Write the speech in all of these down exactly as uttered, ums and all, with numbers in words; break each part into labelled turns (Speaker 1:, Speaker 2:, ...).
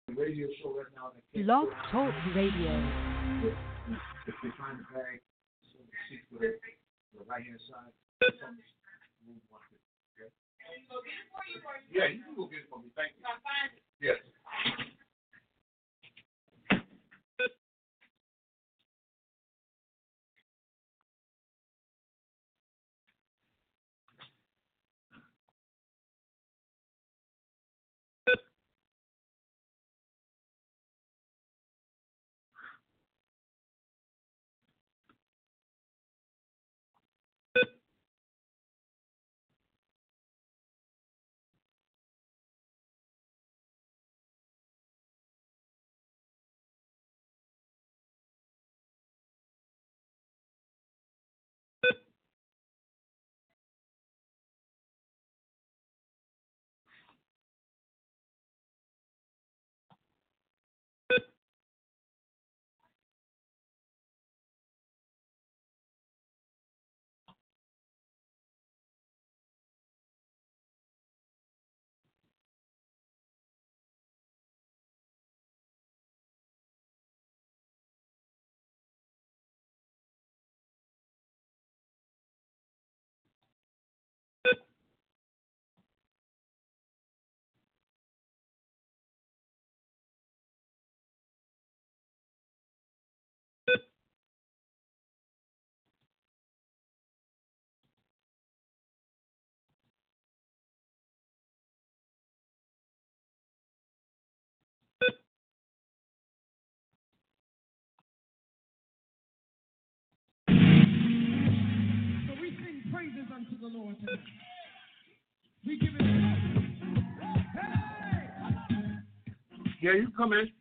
Speaker 1: radio show right now that can't
Speaker 2: Blog Talk Radio.
Speaker 1: if if they find the bag, so the seat with the right hand side, move one bit, okay? Can you go get it for you? Or you yeah, you can go get it for me. Thank you. Yes.
Speaker 3: So we sing praises unto the Lord tonight. We give it. Hey!
Speaker 1: Yeah, you come in.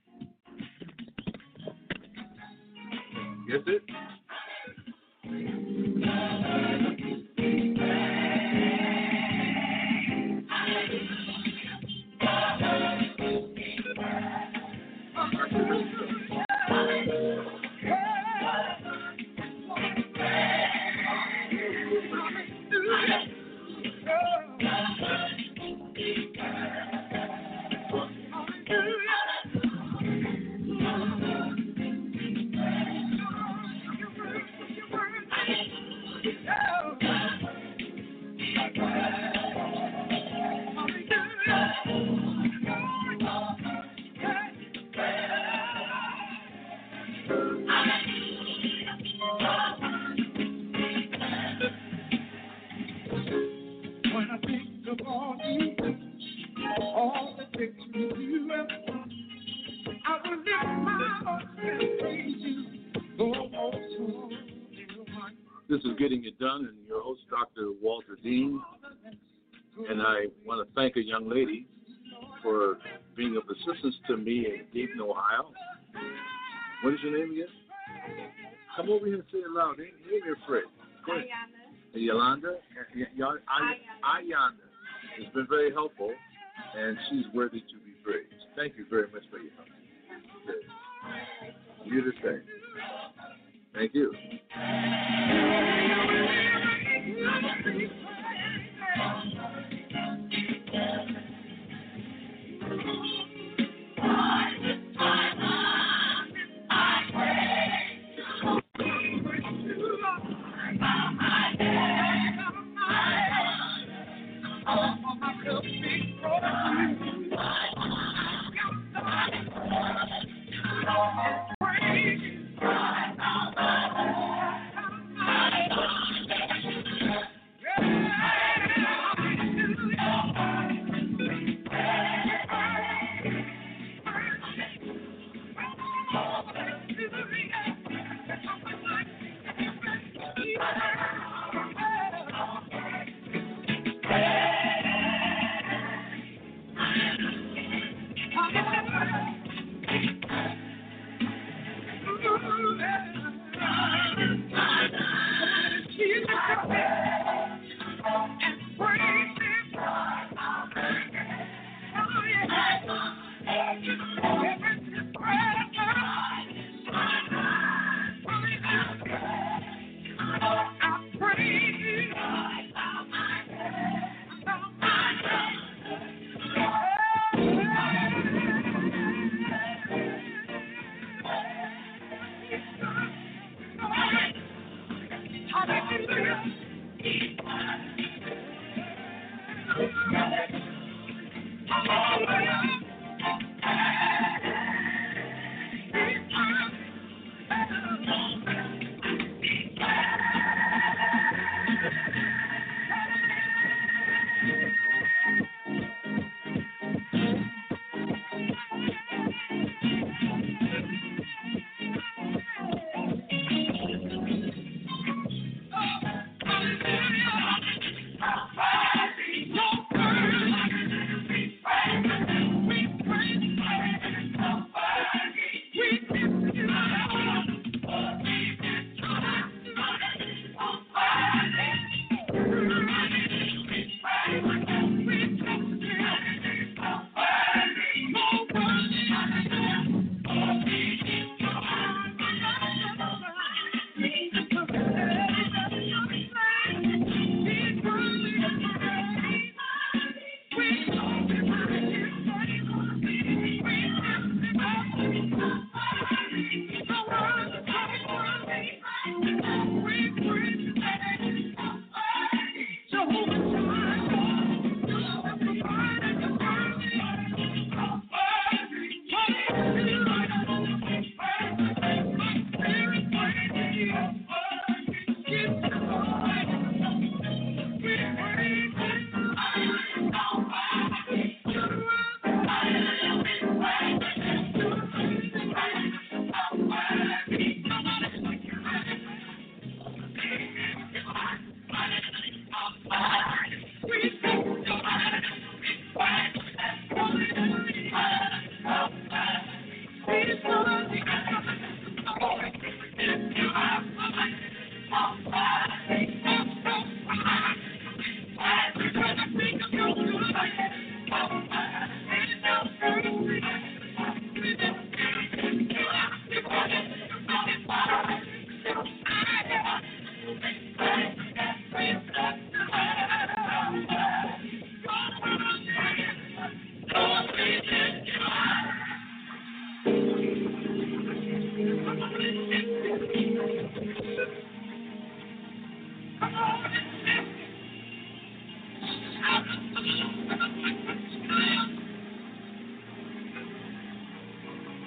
Speaker 1: Yes, it.
Speaker 3: When I think of all you do, all the victories you have won, I will lift my voice and praise you, Lord, most holy one.
Speaker 1: This is Getting It Done, and your host, Doctor Walter Dean. And I want to thank a young lady for being of assistance to me in Dayton, Ohio. What is your name again? Come over here and say it loud. Ain't, ain't you afraid? Go ahead. Yolanda. Y- y- Ay- Ayanda has been very helpful, and she's worthy to be praised. Thank you very much for your help. Okay. You the same. Thank you.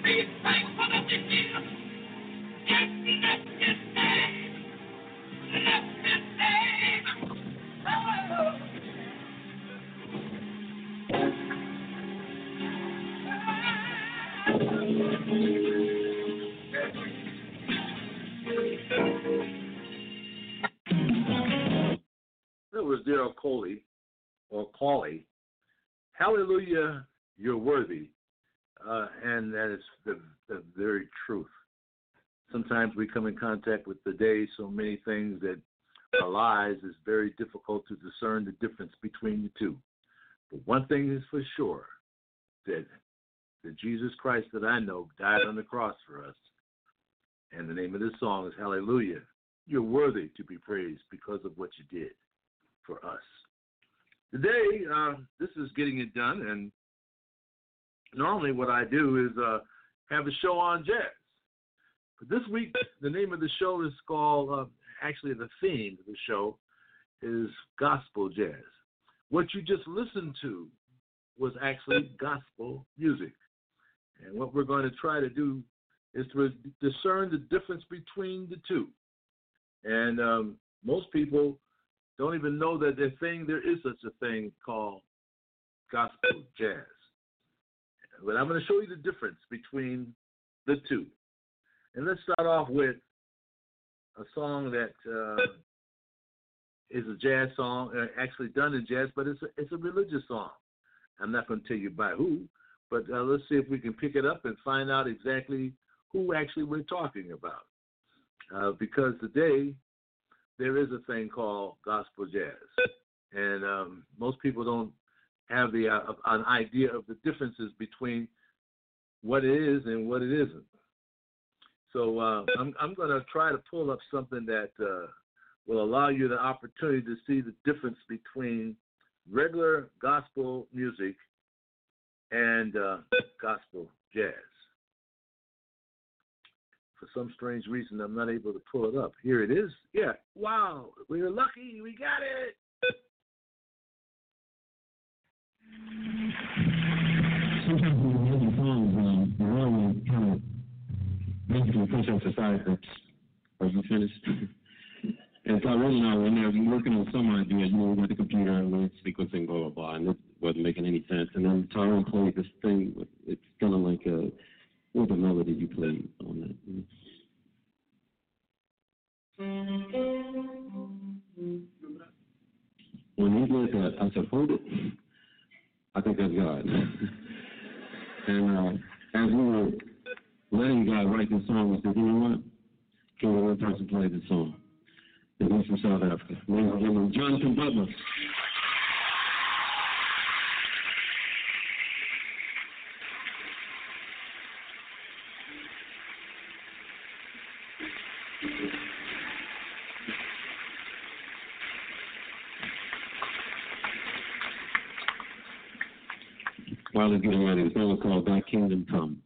Speaker 1: That was Daryl Coley, or Cauley. Hallelujah, you're worthy. Uh, and that is the, the very truth. Sometimes we come in contact with the day so many things that are lies, it's very difficult to discern the difference between the two. But one thing is for sure, that the Jesus Christ that I know died on the cross for us. And the name of this song is Hallelujah, you're worthy to be praised because of what you did for us. Today, uh, this is Getting It Done, and normally what I do is uh, have a show on jazz. But this week, the name of the show is called, uh, actually the theme of the show is gospel jazz. What you just listened to was actually gospel music. And what we're going to try to do is to discern the difference between the two. And um, most people don't even know that they're saying there is such a thing called gospel jazz. But I'm going to show you the difference between the two. And let's start off with a song that uh, is a jazz song, uh, actually done in jazz, but it's a, it's a religious song. I'm not going to tell you by who, but uh, let's see if we can pick it up and find out exactly who actually we're talking about. Uh, because today, there is a thing called gospel jazz. And um, most people don't have the uh, an idea of the differences between what it is and what it isn't. So uh, I'm, I'm going to try to pull up something that uh, will allow you the opportunity to see the difference between regular gospel music and uh, gospel jazz. For some strange reason, I'm not able to pull it up. Here it is. Yeah. Wow. We were lucky. We got it.
Speaker 2: Sometimes when we're making songs, um, the wrong kind of basically push us aside. Are you finished? And so I really know when they're working on some idea, you know, we got the computer and we're sequencing, blah, blah, blah, and it wasn't making any sense. And then Tyrone played this thing, with, it's kind of like a, what the melody you played on that? When he did that, I said, hold it. I think that's God. And uh, as we were letting God write this song, we said, you know what? Can we one person play this song? And he's from South Africa. Ladies and gentlemen, Jonathan Butler. While he's getting ready, the song is called Thy Kingdom Come.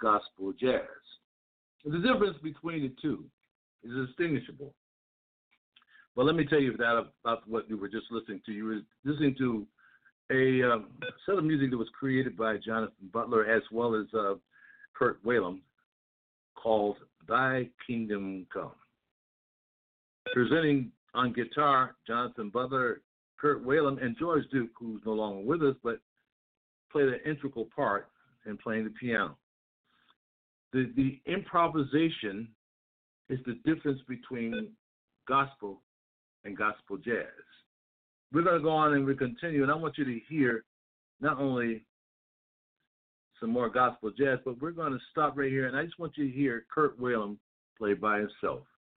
Speaker 1: gospel jazz. The difference between the two is distinguishable. But let me tell you that about what you were just listening to. You were listening to a um, set of music that was created by Jonathan Butler as well as uh, Kurt Whalum called Thy Kingdom Come. Presenting on guitar, Jonathan Butler, Kurt Whalum, and George Duke, who's no longer with us, but played an integral part in playing the piano. The, the improvisation is the difference between gospel and gospel jazz. We're going to go on and we continue, and I want you to hear not only some more gospel jazz, but we're going to stop right here, and I just want you to hear Kurt Whalum play by himself.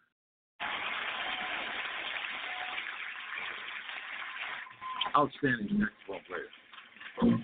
Speaker 1: Outstanding saxophone player.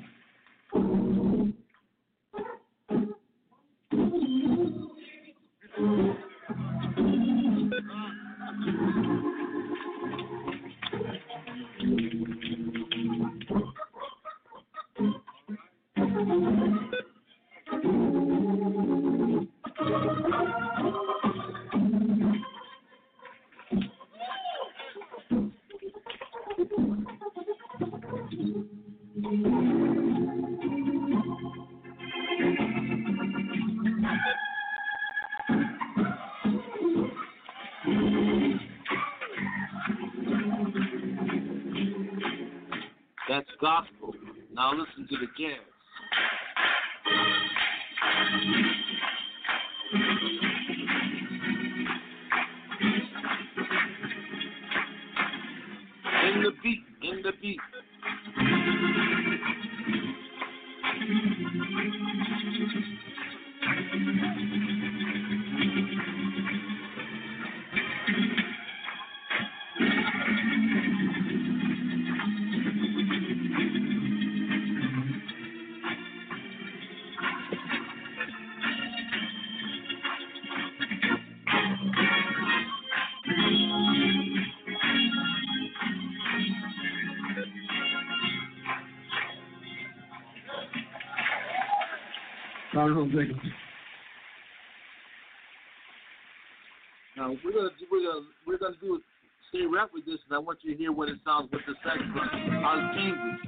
Speaker 1: That's gospel. Now listen to the jazz. In the beat, in the beat. Now we're gonna we're gonna we're gonna do stay rap with this, and I want you to hear what it sounds with the saxophone. How it changes.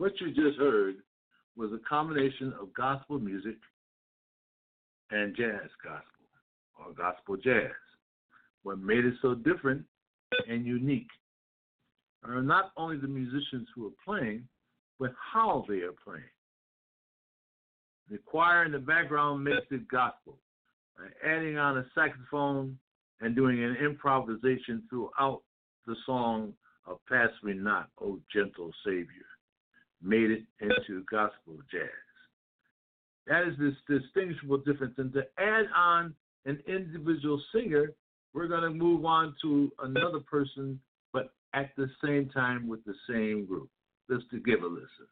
Speaker 1: what you just heard was a combination of gospel music and jazz gospel, or gospel jazz. What made it so different and unique are not only the musicians who are playing, but how they are playing. The choir in the background makes it gospel, by adding on a saxophone and doing an improvisation throughout the song of Pass Me Not, O Gentle Savior, made it into gospel jazz. That is this distinguishable difference. And to add on an individual singer, we're going to move on to another person, but at the same time with the same group. Let's to give a listen.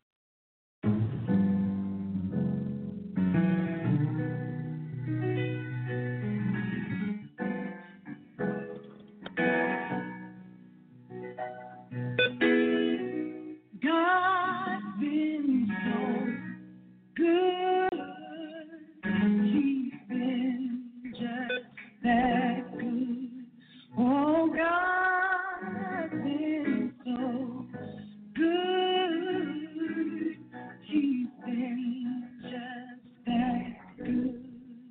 Speaker 3: God's been so good. He's been just that good. Oh, God's been so good. He's been just that good.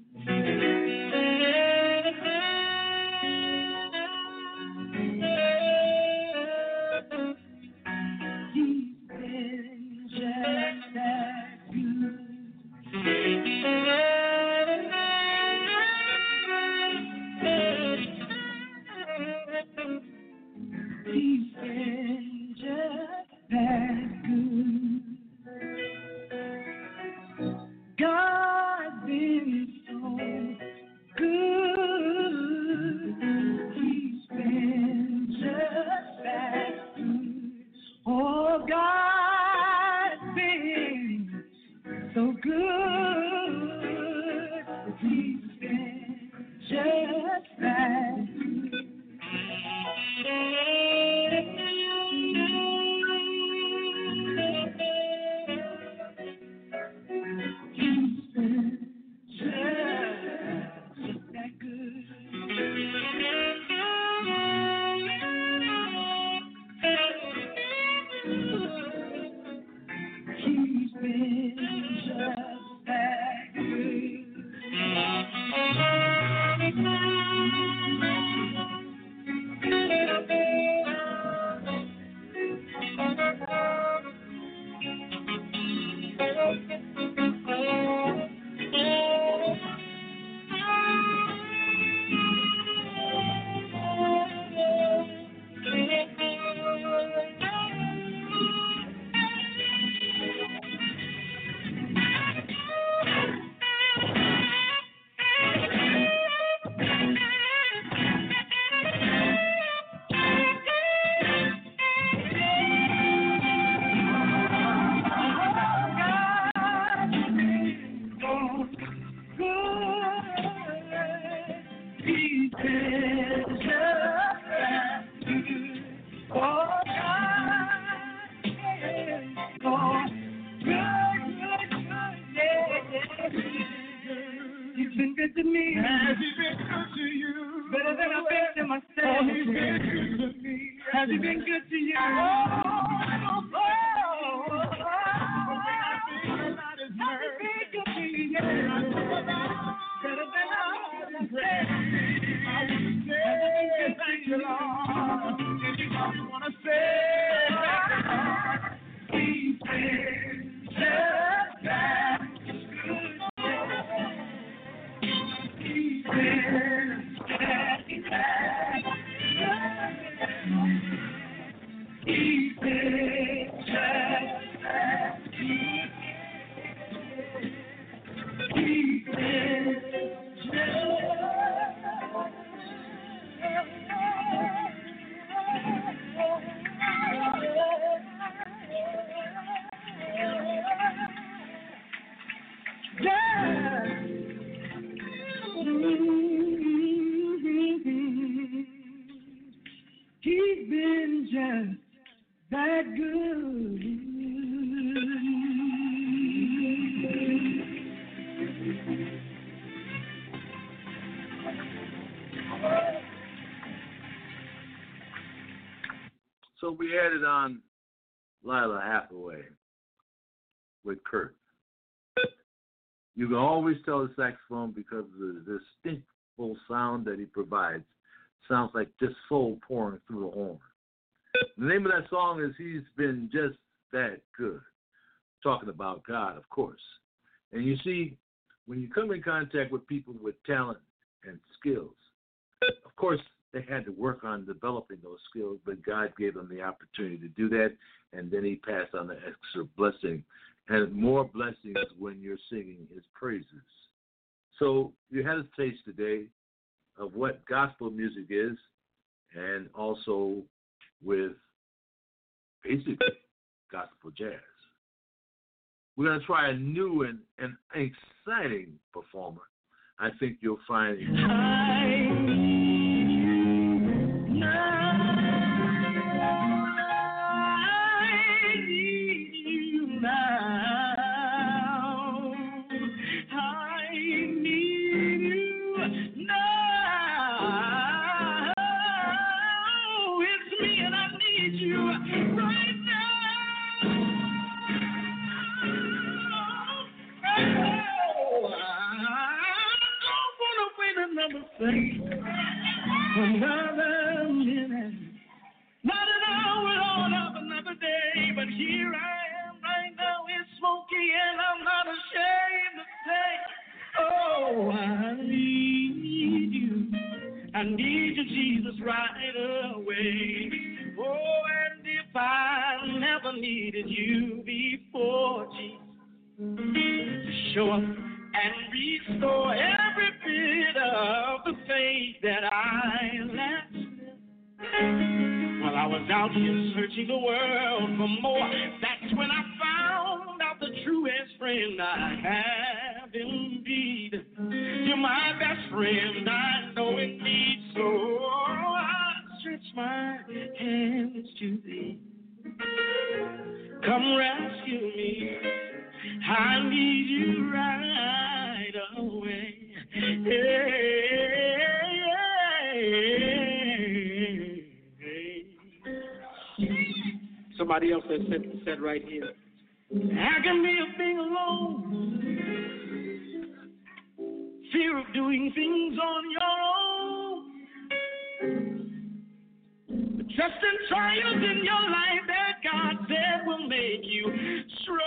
Speaker 3: He's been just that good.
Speaker 1: So we added on Lila Hathaway with Kurt. You can always tell the saxophone because of the distinctful sound that he provides. Sounds like just soul pouring through the horn. The name of that song is He's Been Just That Good. Talking about God, of course. And you see, when you come in contact with people with talent and skills, of course, they had to work on developing those skills, but God gave them the opportunity to do that, and then he passed on the extra blessing. And more blessings when you're singing his praises. So you had a taste today of what gospel music is, and also with basically gospel jazz. We're going to try a new and, and exciting performer. I think you'll find it.
Speaker 3: I need you now. I need you now. I need you now. It's me and I need you right now. Oh, I don't want to wait another second, another minute, not an hour or of another day, but here I am right now. It's smoky and I'm not ashamed to say, oh, I need you. I need you, Jesus, right away. Oh, and if I never needed you before, Jesus, to show up and restore every bit of the faith that I left. While I was out here searching the world for more, that's when I found out the truest friend I have indeed. You're my best friend, I know indeed. So I stretch my hands to thee. Come rescue me. I need you right away. Hey, somebody else has said, said right here, I can be a thing alone. Fear of doing things on your own. But trust in trials in your life that God said will make you strong.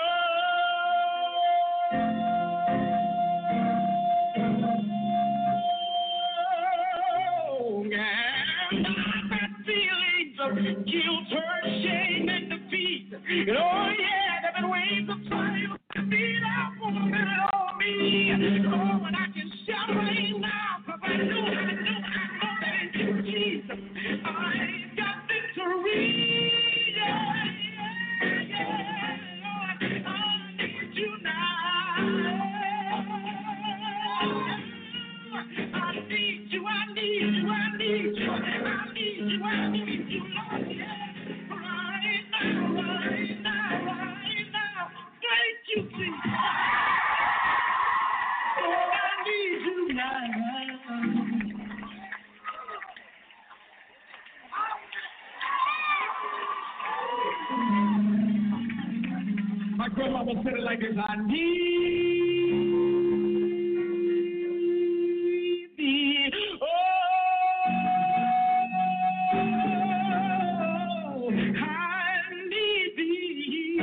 Speaker 3: Of guilt, hurt, shame, and defeat. And oh, yeah, there have been waves of trial. Beat out for a minute on me. Oh, but I can shout right now, because I know, I know, I know that in you, Jesus, I've got victory. Yeah, yeah, yeah. Lord, I need you now. I need you, I need you, I need you. I need you, I need you. My grandmama said it like this, I need thee. Oh, I need thee.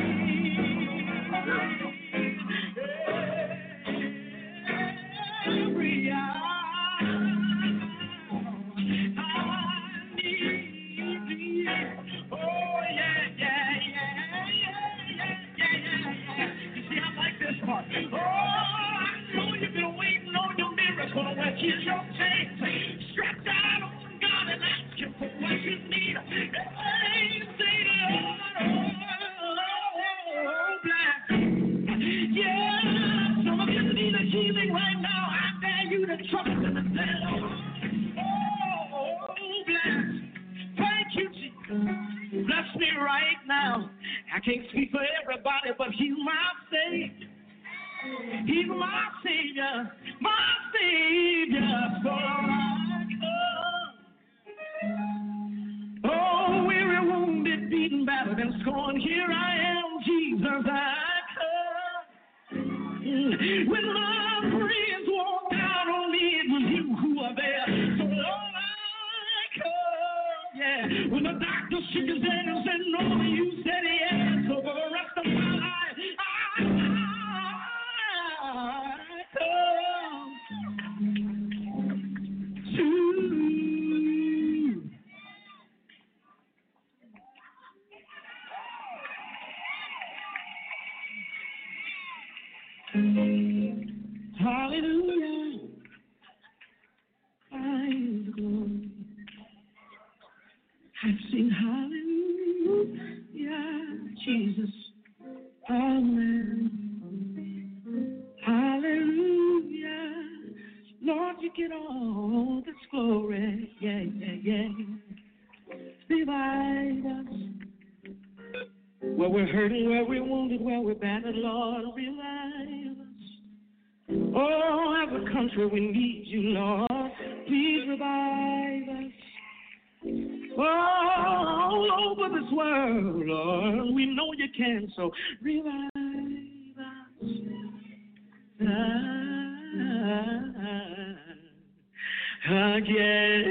Speaker 3: Every hour. I need thee. Oh, yeah, yeah, yeah, yeah, yeah. You see, I like this part. Oh, I know you've been waiting on your miracle. Well, here's your chance. Stretch out on God and ask him for what you need. Hey, say the Lord, oh, bless. Yeah, some of you need a healing right now. I dare you to trust in the Lord. Oh, bless. Thank you, Jesus. Bless me right now. I can't speak for everybody, but he's my Savior. He's my Savior, my Savior. So I come. Oh, weary, wounded, beaten, battered, and scorned. Here I am, Jesus. I When my friends walked out on me, it was you who were there. So Lord, I come, yeah. When the doctor shook his head and said no, you said yes. So for the rest of my life, I, I come to hallelujah, I glory. I sing hallelujah, Jesus, amen. Hallelujah, Lord, you get all this glory, yeah, yeah, yeah. Revive us where we're hurting, where we're wounded, where we're battered, Lord, revive us. Oh, as a country, we need you, Lord. Please revive us. Oh, all over this world, Lord, we know you can, so revive us again.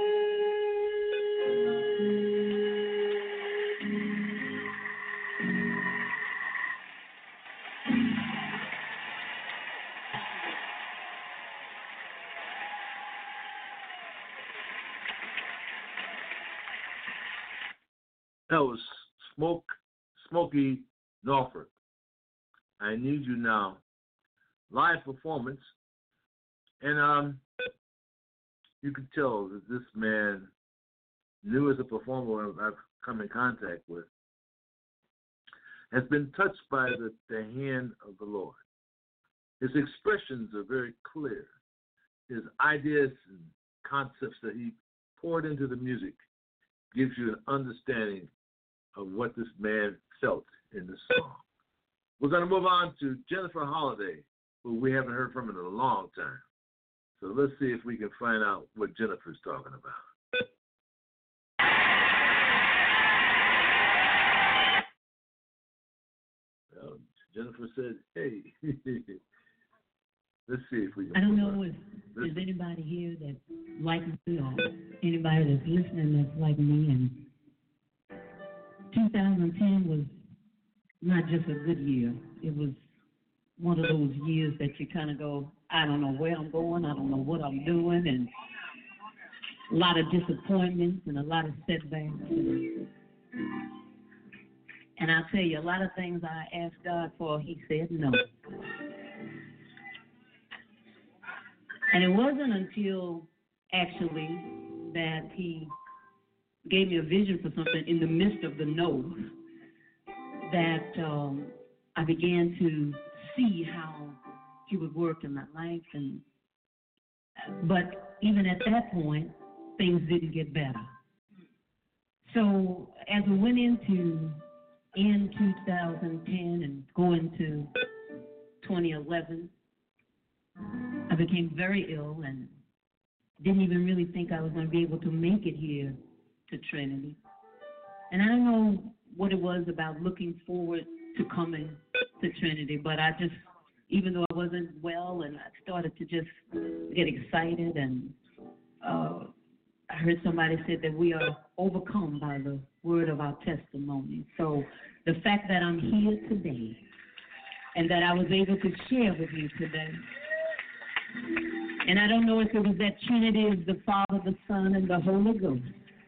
Speaker 1: That was Smoke, Smokey Norfolk. I Need You Now. Live performance. And um, you can tell that this man, new as a performer I've come in contact with, has been touched by the, the hand of the Lord. His expressions are very clear. His ideas and concepts that he poured into the music gives you an understanding of what this man felt in this song. We're going to move on to Jennifer Holliday, who we haven't heard from in a long time. So let's see if we can find out what Jennifer's talking about. Well, Jennifer said, hey. Let's see if we can.
Speaker 4: I don't know if there's anybody here that's like me or anybody that's listening that's like me. And two thousand ten was not just a good year. It was one of those years that you kind of go, I don't know where I'm going, I don't know what I'm doing, and a lot of disappointments and a lot of setbacks. And I'll tell you, a lot of things I asked God for, he said no. And it wasn't until, actually, that he gave me a vision for something in the midst of the no that um, I began to see how he would work in my life. And but even at that point, things didn't get better. So as we went into in two thousand ten and going to twenty eleven, I became very ill and didn't even really think I was going to be able to make it here to Trinity. And I don't know what it was about looking forward to coming to Trinity, but I just, even though I wasn't well, and I started to just get excited, and uh, I heard somebody said that we are overcome by the word of our testimony. So the fact that I'm here today and that I was able to share with you today, and I don't know if it was that Trinity is the Father, the Son, and the Holy Ghost,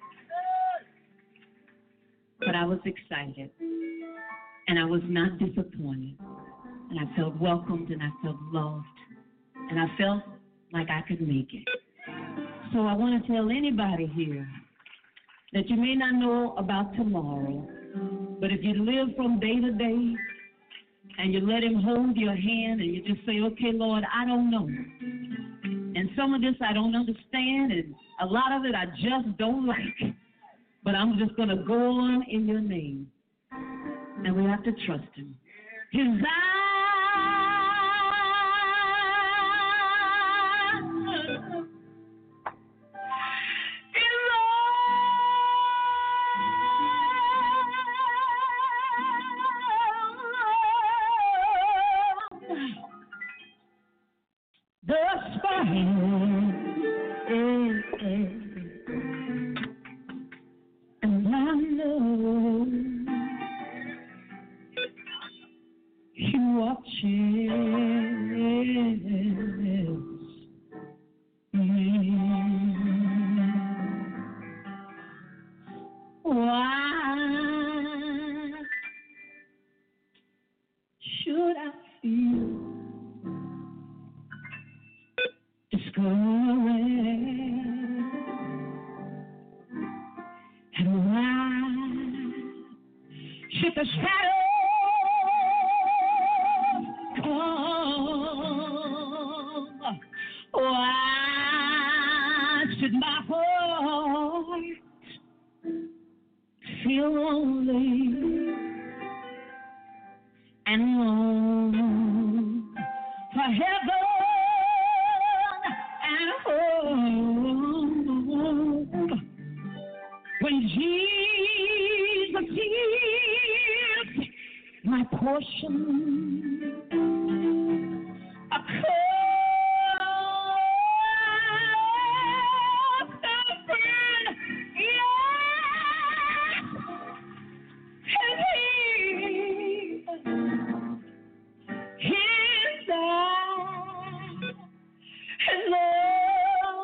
Speaker 4: but I was excited, and I was not disappointed, and I felt welcomed, and I felt loved, and I felt like I could make it. So I want to tell anybody here that you may not know about tomorrow, but if you live from day to day, and you let him hold your hand, and you just say, okay, Lord, I don't know. And some of this I don't understand, and a lot of it I just don't like. But I'm just going to go on in your name. And we have to trust him. His eyes Why should I feel discouraged? And why should the shadows come? Why should my heart feel lonely and long for heaven and home? When Jesus is my portion, a constant, yes, and He, His eyes, His love,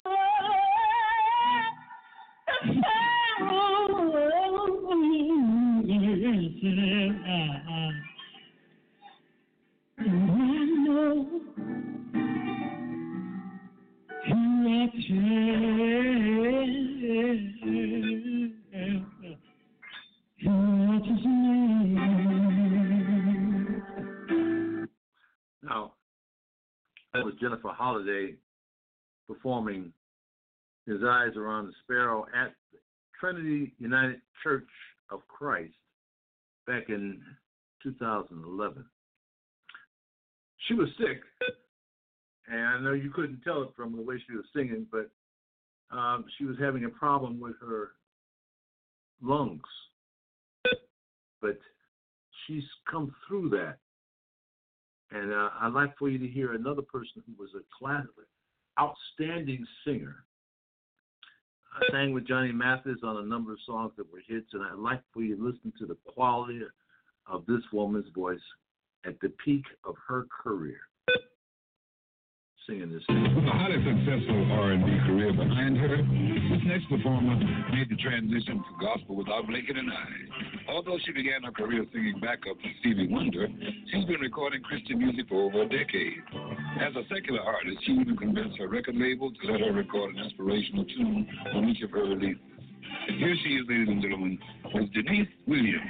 Speaker 1: Now, that was Jennifer Holliday performing His Eyes Are on the Sparrow at Trinity United Church of Christ back in two thousand eleven. She was sick, and I know you couldn't tell it from the way she was singing, but um, she was having a problem with her lungs. But she's come through that. And uh, I'd like for you to hear another person who was a classic, outstanding singer. I sang with Johnny Mathis on a number of songs that were hits, and I'd like for you to listen to the quality of this woman's voice at the peak of her career, singing this song.
Speaker 5: With a highly successful R and B career behind her, this next performer made the transition to gospel without blinking an eye. Although she began her career singing backup for Stevie Wonder, she's been recording Christian music for over a decade. As a secular artist, she even convinced her record label to let her record an inspirational tune on each of her releases. And here she is, ladies and gentlemen, with Denise Williams.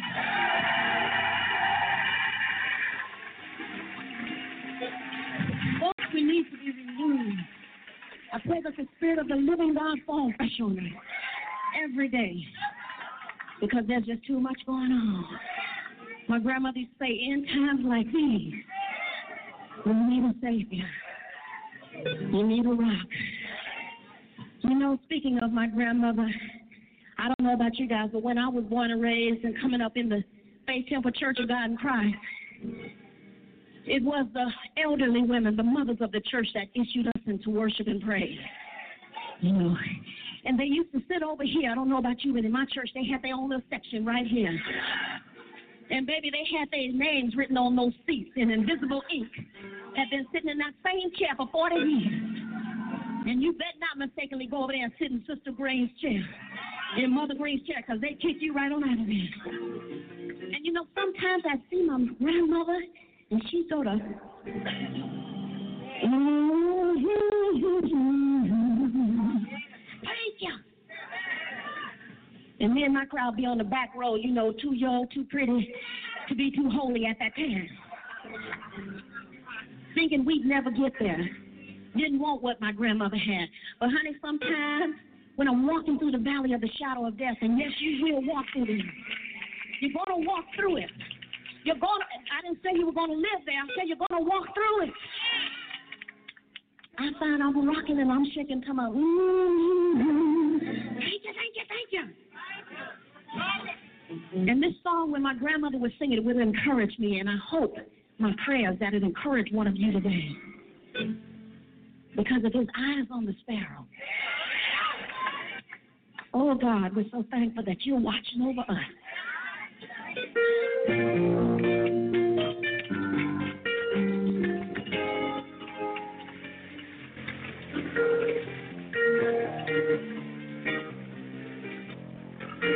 Speaker 6: We need to be renewed. I pray that the Spirit of the living God falls fresh on us every day, because there's just too much going on. My grandmother used to say, in times like these, you need a Savior. You need a rock. You know, speaking of my grandmother, I don't know about you guys, but when I was born and raised and coming up in the Faith Temple Church of God in Christ, it was the elderly women, the mothers of the church, that issued us into worship and praise. You know, and they used to sit over here. I don't know about you, but in my church, they had their own little section right here. And baby, they had their names written on those seats in invisible ink. Had been sitting in that same chair for forty years. And you bet not mistakenly go over there and sit in Sister Green's chair, in Mother Green's chair, because they kick you right on out of there. And you know, sometimes I see my grandmother, and she sort of, thank you. And me and my crowd be on the back row, you know, too young, too pretty to be too holy at that time. Thinking we'd never get there. Didn't want what my grandmother had. But honey, sometimes when I'm walking through the valley of the shadow of death, and yes, you will walk through it, you're going to walk through it. You're going to, I didn't say you were going to live there. I said you're going to walk through it. I find I'm rocking and I'm shaking, come on. Mm-hmm. Thank you, thank you, thank you. And this song, when my grandmother was singing, it would encourage me, and I hope, my prayers, that it encouraged one of you today. Because of His eyes on the sparrow. Oh, God, we're so thankful that you're watching over us.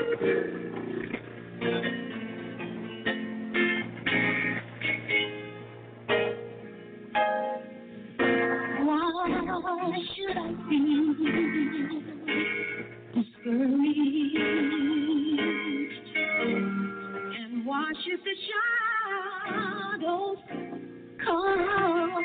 Speaker 6: Why should I feel discouraged? And why should the shadows come?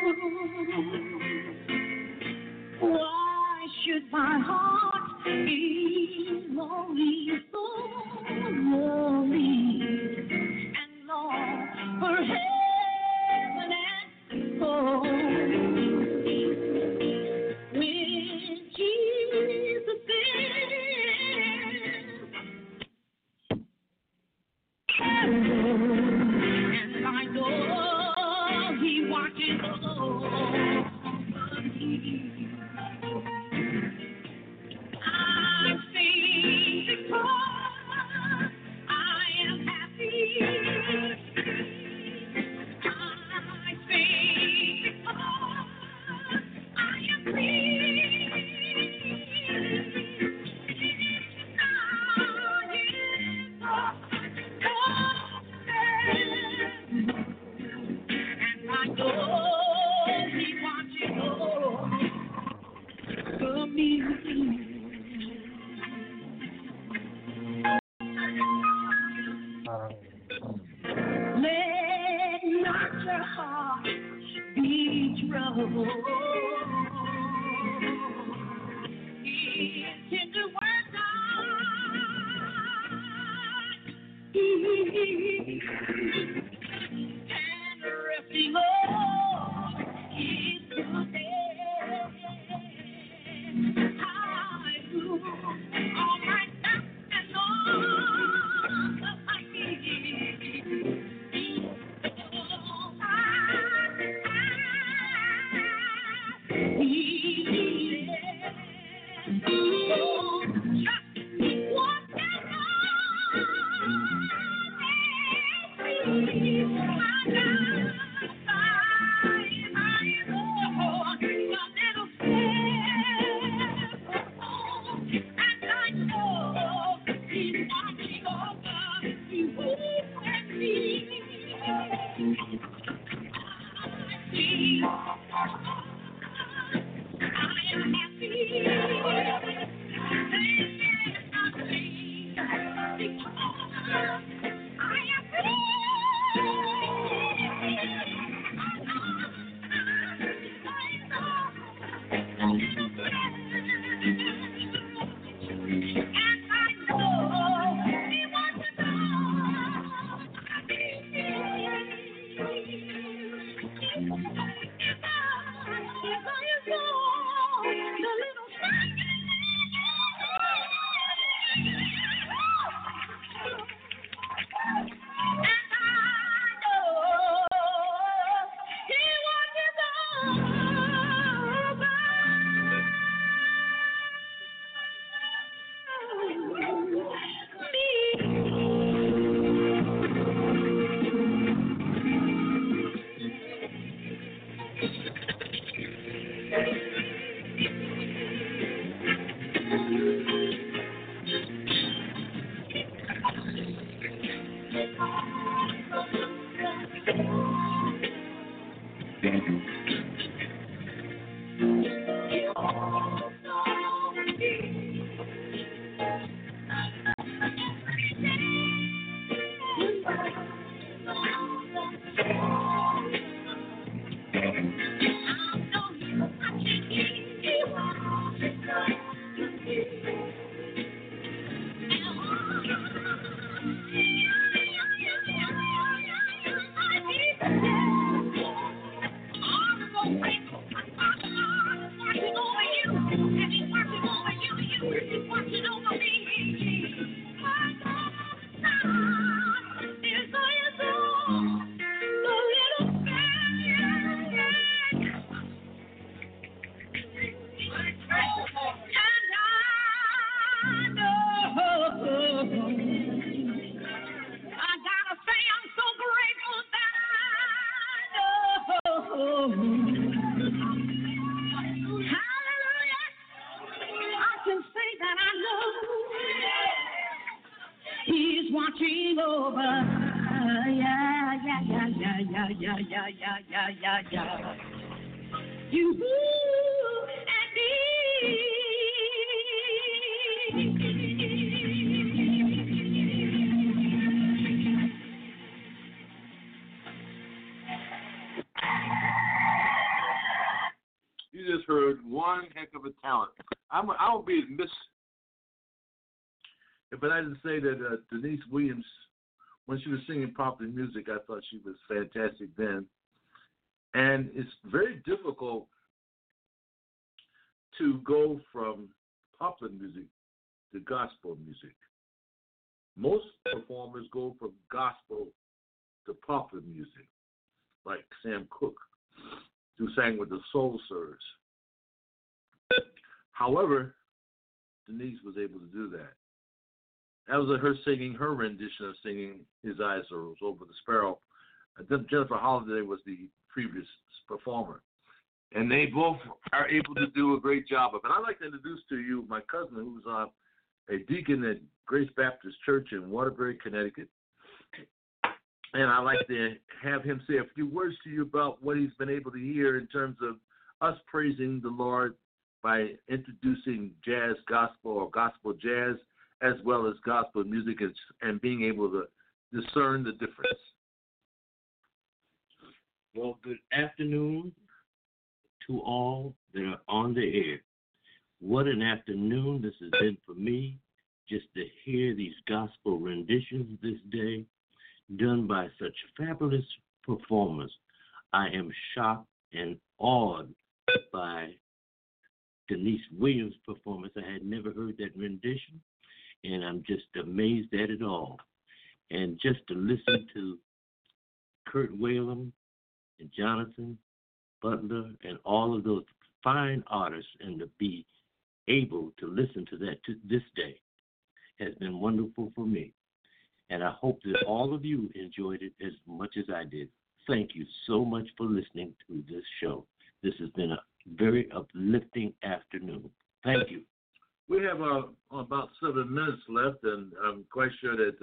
Speaker 6: Why should my heart be lonely, so lonely, and long for heaven and home? When Jesus is and I know He watches over me. I sing because I am happy. I sing because I am free. And I know He watches over me. Let not your heart be troubled. His tender words are peace and resting on His goodness. Hallelujah. All right now and on the He's watching over. Yeah, yeah, yeah, yeah, yeah, yeah, yeah, yeah, yeah, yeah, yeah. You and me.
Speaker 1: You just heard one heck of a talent. I'm, I would be miss if I didn't say that uh, Denise Williams, when she was singing popular music, I thought she was fantastic then. And it's very difficult to go from popular music to gospel music. Most performers go from gospel to popular music, like Sam Cooke, who sang with the Soul Sirs. However, Denise was able to do that. That was her singing, her rendition of singing His Eyes Are Over the Sparrow. Jennifer Holliday was the previous performer. And they both are able to do a great job of it. I'd like to introduce to you my cousin, who's uh, a deacon at Grace Baptist Church in Waterbury, Connecticut. And I'd like to have him say a few words to you about what he's been able to hear in terms of us praising the Lord by introducing jazz gospel or gospel jazz, as well as gospel music, and being able to discern the difference.
Speaker 7: Well, good afternoon to all that are on the air. What an afternoon this has been for me, just to hear these gospel renditions this day, done by such fabulous performers. I am shocked and awed by Denise Williams' performance. I had never heard that rendition, and I'm just amazed at it all. And just to listen to Kurt Whalum and Jonathan Butler and all of those fine artists, and to be able to listen to that to this day has been wonderful for me. And I hope that all of you enjoyed it as much as I did. Thank you so much for listening to this show. This has been a very uplifting afternoon. Thank you.
Speaker 1: We have uh, about seven minutes left, and I'm quite sure that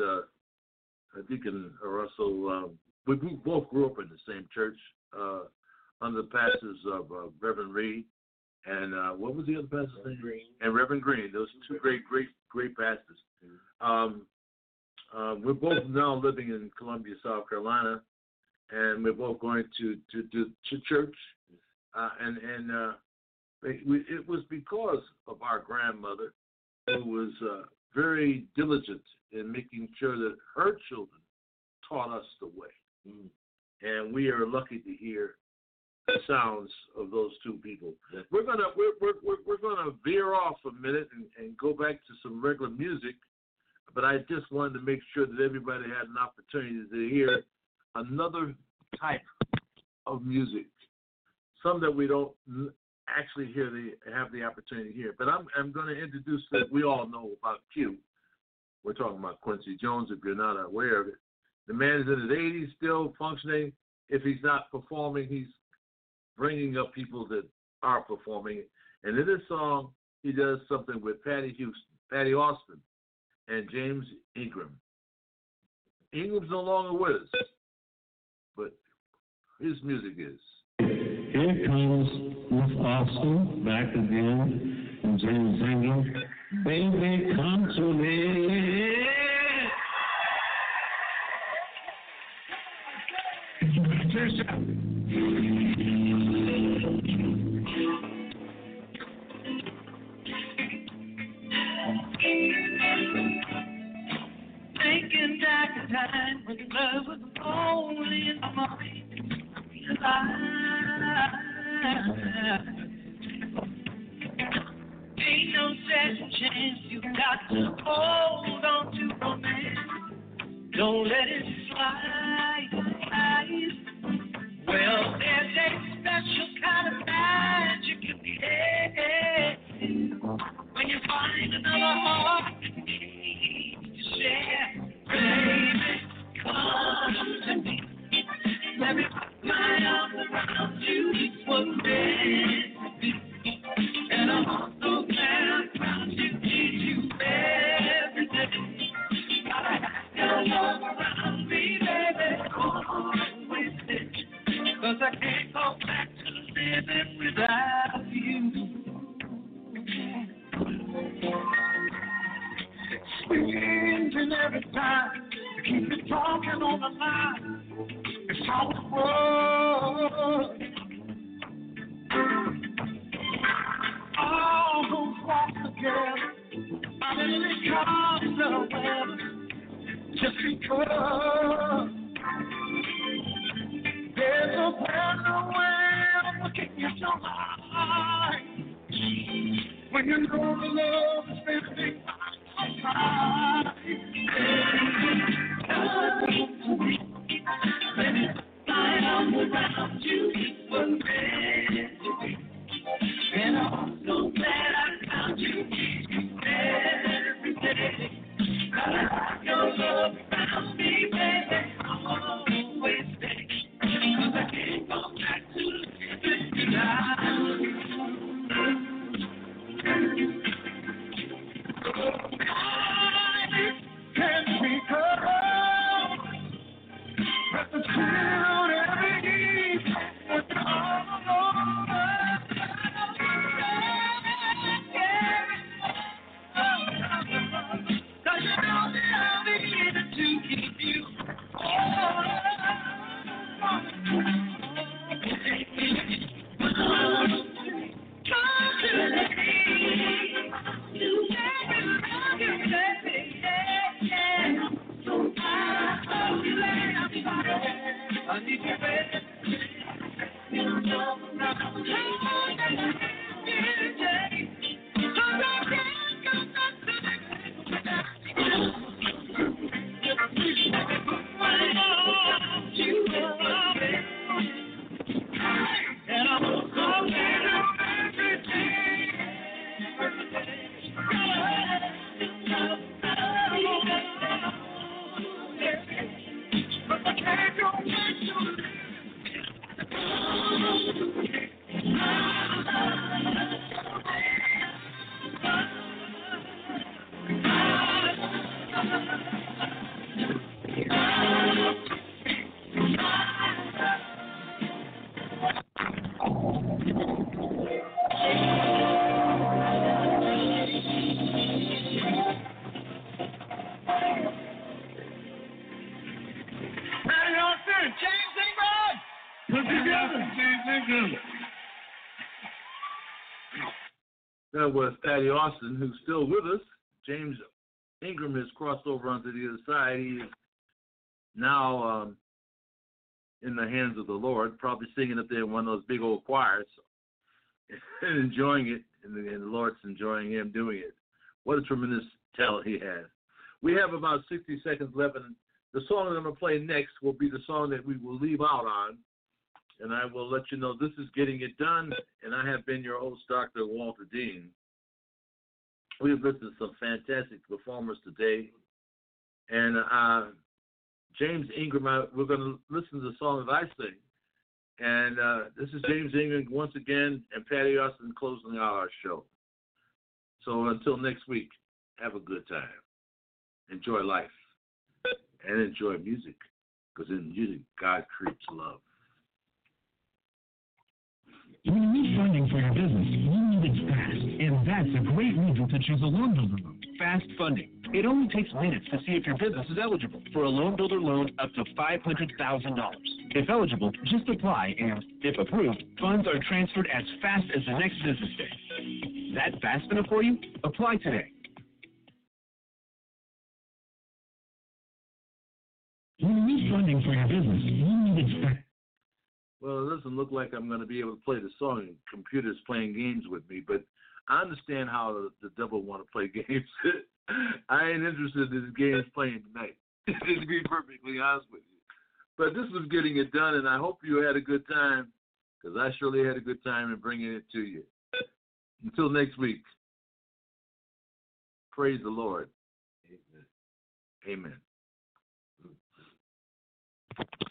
Speaker 1: uh, Deacon Russell, uh, we both grew up in the same church uh, under the pastors of uh, Reverend Reed and uh, what was the other pastor's name? Green. And Reverend Green. Those two great, great, great pastors. Um, uh, we're both now living in Columbia, South Carolina, and we're both going to to, to, to church. Uh, and and uh, we, it was because of our grandmother, who was uh, very diligent in making sure that her children taught us the way. Mm. And we are lucky to hear the sounds of those two people. We're gonna we're we're we're, we're gonna veer off a minute and, and go back to some regular music, but I just wanted to make sure that everybody had an opportunity to hear another type of music, some that we don't actually hear the have the opportunity to hear. But I'm I'm going to introduce that we all know about Q. We're talking about Quincy Jones. If you're not aware of it, the man is in his eighties, still functioning. If he's not performing, he's bringing up people that are performing. And in this song, he does something with Patty Houston, Patty Austin, and James Ingram. Ingram's no longer with us, but his music is.
Speaker 2: Here comes Miss Austin back again, and James Ingram. Baby, come to me. Cheers.
Speaker 3: Thinking back a time when love was only in my mind. Ain't no second chance. You got to hold on to romance. Don't let it slide. Well, there's a special kind of magic in the air when you find another heart to share. Baby, come to me. Let me put my arms around you. It's what meant to be. And I'm so glad I found you. Need you every day. Gotta and every time to keep you talking on the line. It's how it was. All those walks together, I didn't come somewhere just because there's a better way of looking at your life when you know the love is living outside. I am around you for meant to be, and I'm so glad I found you every day. I your love found me, baby. I'll always stay, 'cause I can't go back to living without you. Can't speak up, but the child every day was all over. Cause you know that I'll be here to keep you. I need you, baby. You know around me. And I'm so glad
Speaker 1: That was Patty Austin, who's still with us. James Ingram has crossed over onto the other side. He is now um, in the hands of the Lord, probably singing up there in one of those big old choirs and enjoying it, and the, and the Lord's enjoying him doing it. What a tremendous talent he has. We have about sixty seconds left, and the song that I'm going to play next will be the song that we will leave out on, and I will let you know this is Getting It Done, and I have been your host, Doctor Walter Dean. We have listened to some fantastic performers today, and uh, James Ingram, I, we're going to listen to the song that I sing, and uh, this is James Ingram once again, and Patty Austin closing out our show. So until next week, have a good time. Enjoy life, and enjoy music, because in music, God creates love.
Speaker 8: When you need funding for your business, you need it fast, and that's a great reason to choose a loan builder loan. Fast funding. It only takes minutes to see if your business is eligible for a loan builder loan up to five hundred thousand dollars. If eligible, just apply, and if approved, funds are transferred as fast as the next business day. That fast enough for you? Apply today. When you need funding for your business, you need it fast.
Speaker 1: Well, it doesn't look like I'm going to be able to play the song, and computers playing games with me, but I understand how the, the devil want to play games. I ain't interested in the games playing tonight, to be perfectly honest with you. But this was Getting It Done, and I hope you had a good time, because I surely had a good time in bringing it to you. Until next week, praise the Lord. Amen. Amen.